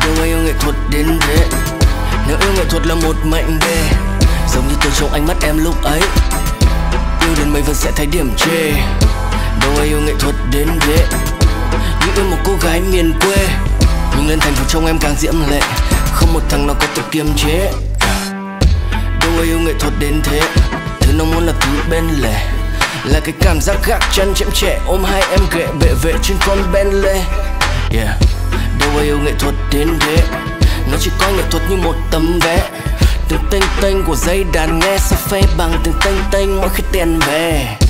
Đâu ai yêu nghệ thuật đến thế. Nếu yêu nghệ thuật là một mệnh đề, giống như tôi trong ánh mắt em lúc ấy, yêu đến mấy vẫn sẽ thấy điểm chê. Đâu ai yêu nghệ thuật đến thế. Như yêu một cô gái miền quê, nhưng lên thành phố trông em càng diễm lệ, không một thằng nào có thể kiềm chế. Đâu ai yêu nghệ thuật đến thế. Thứ nó muốn là thứ bên lề, là cái cảm giác gác chân chém trẻ ôm hai em ghệ bệ vệ trên con Bentley. Yeah. Đâu ai yêu nghệ thuật đến thế. Nó chỉ coi nghệ thuật như một tấm vé, từng tênh tênh của dây đàn nghe sao phê bằng từng tênh tênh mỗi khi tiền về.